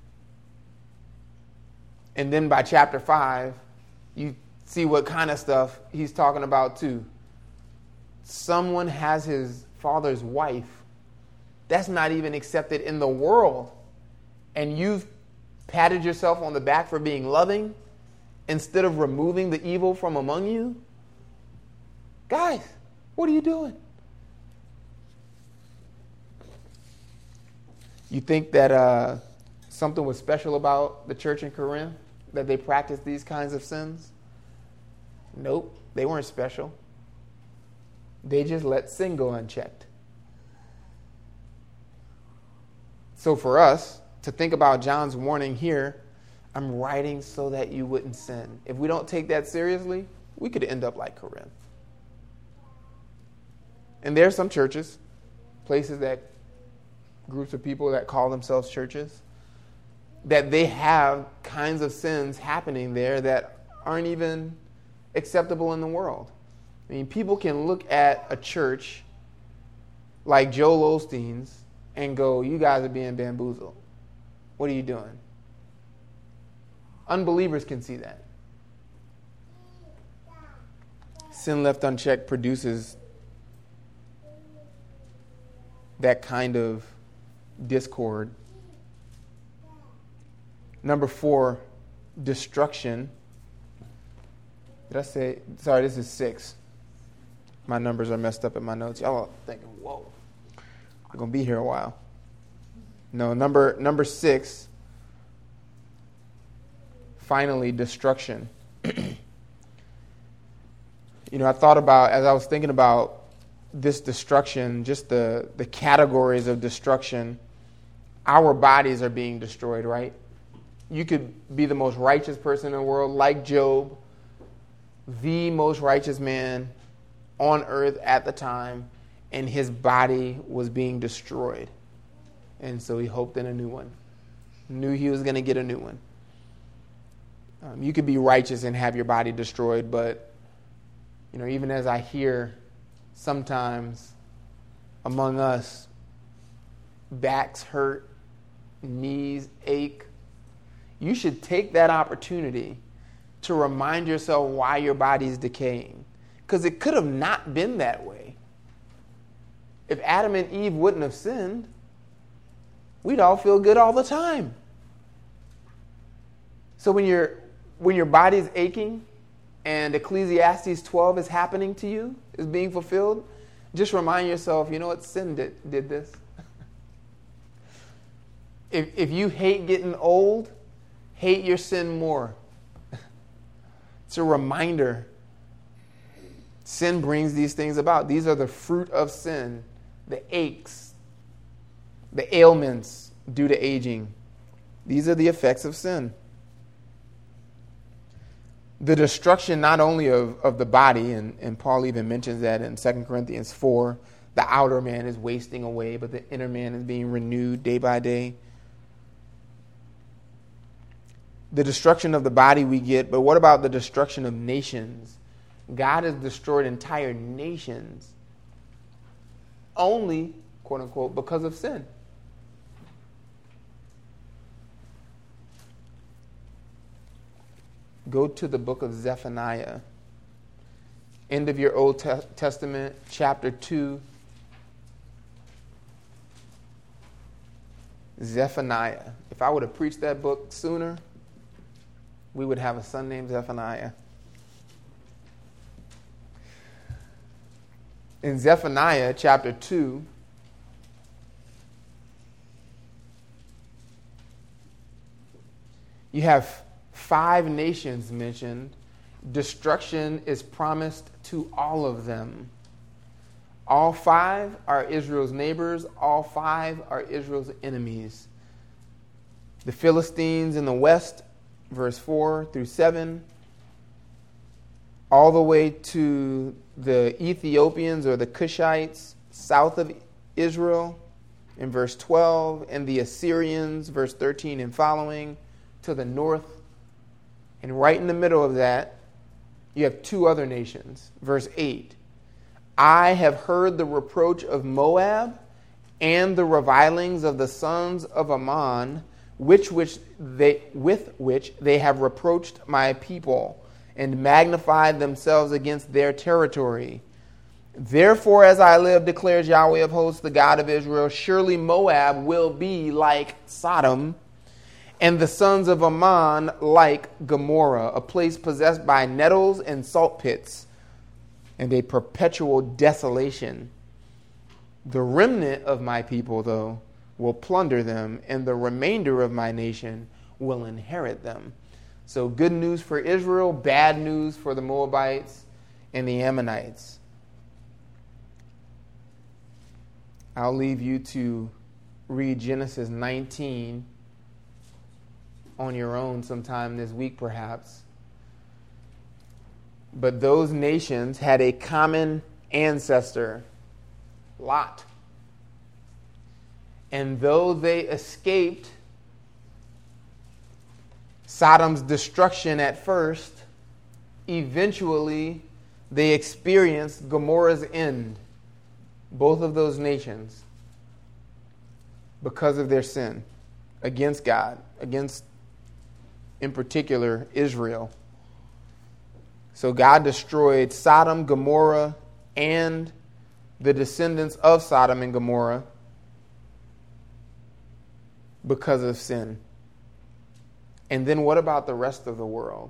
And then by chapter 5, you see what kind of stuff he's talking about too. Someone has his father's wife. That's not even accepted in the world. And you've patted yourself on the back for being loving instead of removing the evil from among you. Guys, what are you doing? You think that something was special about the church in Corinth, that they practiced these kinds of sins? Nope, they weren't special. They just let sin go unchecked. So for us to think about John's warning here, I'm writing so that you wouldn't sin. If we don't take that seriously, we could end up like Corinth. And there are some churches, places that, groups of people that call themselves churches, that they have kinds of sins happening there that aren't even acceptable in the world. I mean, people can look at a church like Joel Osteen's and go, you guys are being bamboozled. What are you doing? Unbelievers can see that. Sin left unchecked produces that kind of discord. Number 4, destruction. Did I say? Sorry, this is 6. My numbers are messed up in my notes. Y'all are thinking, whoa, we're going to be here a while. No, number 6, finally, destruction. I thought about, as I was thinking about this destruction, just the categories of destruction, our bodies are being destroyed, right? You could be the most righteous person in the world, like Job, the most righteous man on earth at the time, and his body was being destroyed. And so he hoped in a new one. Knew he was going to get a new one. You could be righteous and have your body destroyed, but Even as I hear sometimes among us, backs hurt, knees ache, you should take that opportunity to remind yourself why your body's decaying. Because it could have not been that way. If Adam and Eve wouldn't have sinned, we'd all feel good all the time. So when your body's aching and Ecclesiastes 12 is happening to you, is being fulfilled, just remind yourself, sin did this. If you hate getting old, hate your sin more. It's a reminder. Sin brings these things about. These are the fruit of sin, the aches, the ailments due to aging. These are the effects of sin. The destruction not only of the body, and Paul even mentions that in 2 Corinthians 4, the outer man is wasting away, but the inner man is being renewed day by day. The destruction of the body we get, but what about the destruction of nations? God has destroyed entire nations only, quote unquote, because of sin. Go to the book of Zephaniah. End of your Old Testament, chapter 2. Zephaniah. If I would have preached that book sooner, we would have a son named Zephaniah. In Zephaniah chapter 2, you have 5 nations mentioned. Destruction is promised to all of them. All 5 are Israel's neighbors. All 5 are Israel's enemies. The Philistines in the west, verse 4 through 7, all the way to the Ethiopians or the Cushites south of Israel in verse 12, and the Assyrians, verse 13 and following, to the north. And right in the middle of that, you have 2 other nations. Verse 8, I have heard the reproach of Moab and the revilings of the sons of Ammon, with which they have reproached my people and magnified themselves against their territory. Therefore, as I live, declares Yahweh of hosts, the God of Israel, surely Moab will be like Sodom, and the sons of Ammon like Gomorrah, a place possessed by nettles and salt pits, and a perpetual desolation. The remnant of my people, though, will plunder them, and the remainder of my nation will inherit them. So good news for Israel, bad news for the Moabites and the Ammonites. I'll leave you to read Genesis 19 on your own sometime this week, perhaps. But those nations had a common ancestor, Lot. And though they escaped Sodom's destruction at first, eventually they experienced Gomorrah's end, both of those nations, because of their sin against God, against, in particular, Israel. So God destroyed Sodom, Gomorrah, and the descendants of Sodom and Gomorrah because of sin. And then what about the rest of the world?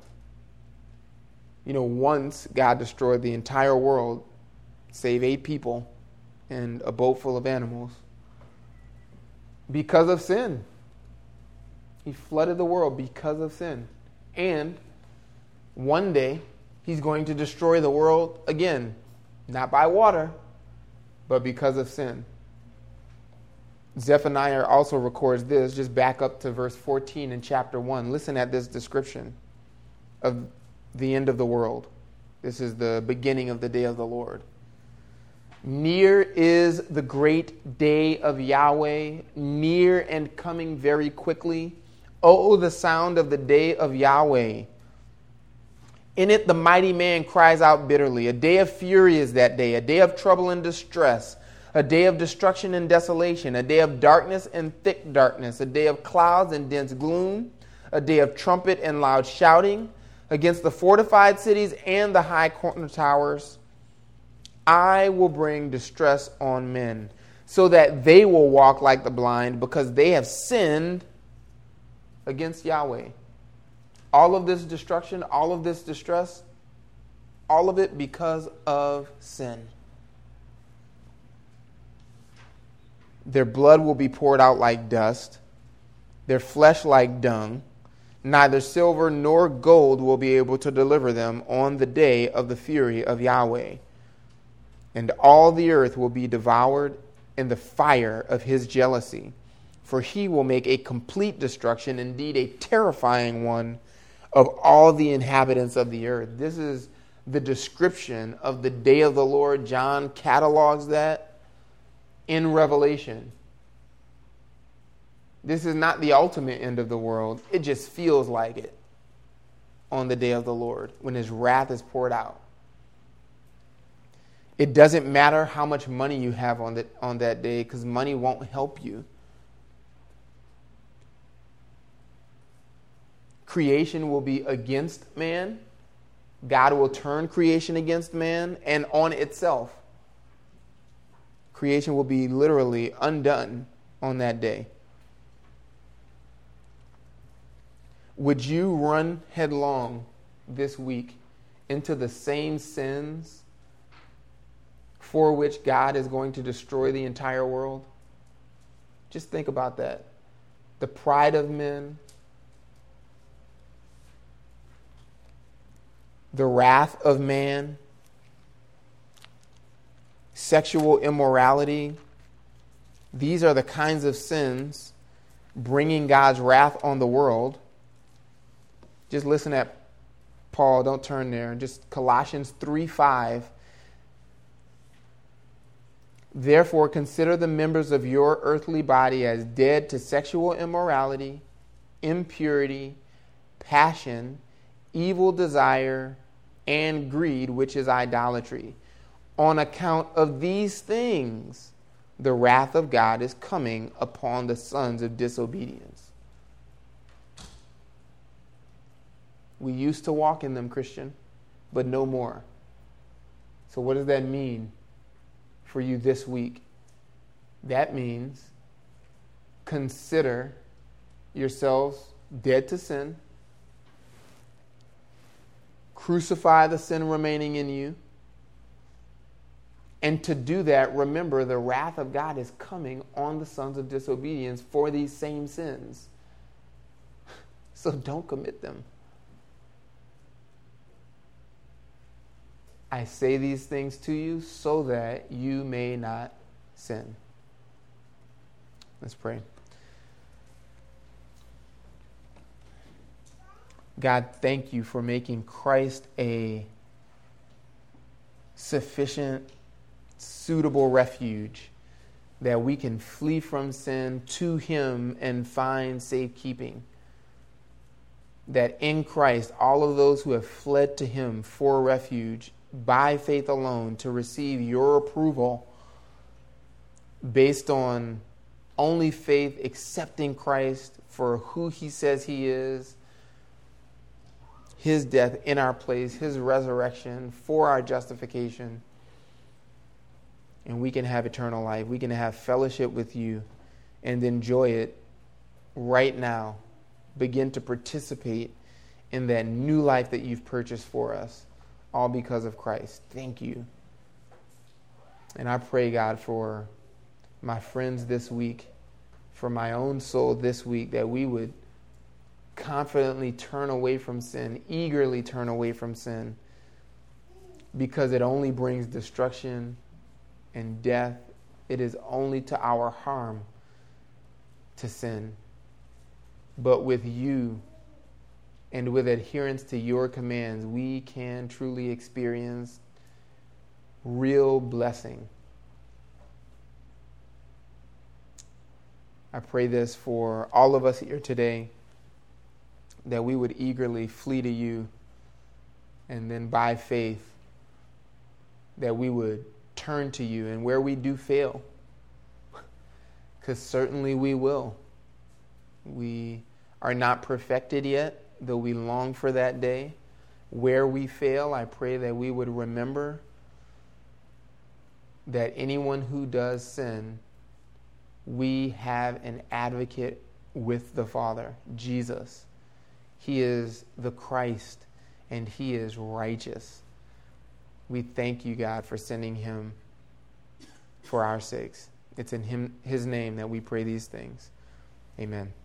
Once God destroyed the entire world, save 8 people and a boat full of animals, because of sin. He flooded the world because of sin. And one day, he's going to destroy the world again, not by water, but because of sin. Zephaniah also records this. Just back up to verse 14 in chapter 1. Listen at this description of the end of the world. This is the beginning of the day of the Lord. Near is the great day of Yahweh, near and coming very quickly. Oh, the sound of the day of Yahweh. In it, the mighty man cries out bitterly. A day of fury is that day, a day of trouble and distress, a day of destruction and desolation, a day of darkness and thick darkness, a day of clouds and dense gloom, a day of trumpet and loud shouting against the fortified cities and the high corner towers. I will bring distress on men, so that they will walk like the blind, because they have sinned against Yahweh. All of this destruction, all of this distress, all of it because of sin. Their blood will be poured out like dust, their flesh like dung. Neither silver nor gold will be able to deliver them on the day of the fury of Yahweh. And all the earth will be devoured in the fire of his jealousy. For he will make a complete destruction, indeed a terrifying one, of all the inhabitants of the earth. This is the description of the day of the Lord. John catalogs that in Revelation. This is not the ultimate end of the world. It just feels like it on the day of the Lord, when his wrath is poured out. It doesn't matter how much money you have on that day, because money won't help you. Creation will be against man. God will turn creation against man and on itself. Creation will be literally undone on that day. Would you run headlong this week into the same sins for which God is going to destroy the entire world? Just think about that. The pride of men, the wrath of man, sexual immorality. These are the kinds of sins bringing God's wrath on the world. Just listen at Paul, don't turn there. Just Colossians 3:5. Therefore, consider the members of your earthly body as dead to sexual immorality, impurity, passion, evil desire, and greed, which is idolatry. On account of these things, the wrath of God is coming upon the sons of disobedience. We used to walk in them, Christian, but no more. So what does that mean for you this week? That means consider yourselves dead to sin, crucify the sin remaining in you, and to do that, remember the wrath of God is coming on the sons of disobedience for these same sins. So don't commit them. I say these things to you so that you may not sin. Let's pray. God, thank you for making Christ a sufficient, suitable refuge that we can flee from sin to him and find safekeeping. That in Christ, all of those who have fled to him for refuge by faith alone to receive your approval based on only faith, accepting Christ for who he says he is, his death in our place, his resurrection for our justification, and we can have eternal life. We can have fellowship with you and enjoy it right now. Begin to participate in that new life that you've purchased for us, all because of Christ. Thank you. And I pray, God, for my friends this week, for my own soul this week, that we would confidently turn away from sin, eagerly turn away from sin, because it only brings destruction and death. It is only to our harm to sin. But with you and with adherence to your commands, we can truly experience real blessing. I pray this for all of us here today, that we would eagerly flee to you And then by faith, that we would turn to you. And where we do fail, because certainly we will. We are not perfected yet, though we long for that day. Where we fail, I pray that we would remember that anyone who does sin, we have an advocate with the Father, Jesus. He is the Christ, and he is righteous. We thank you, God, for sending him for our sakes. It's in his name that we pray these things. Amen.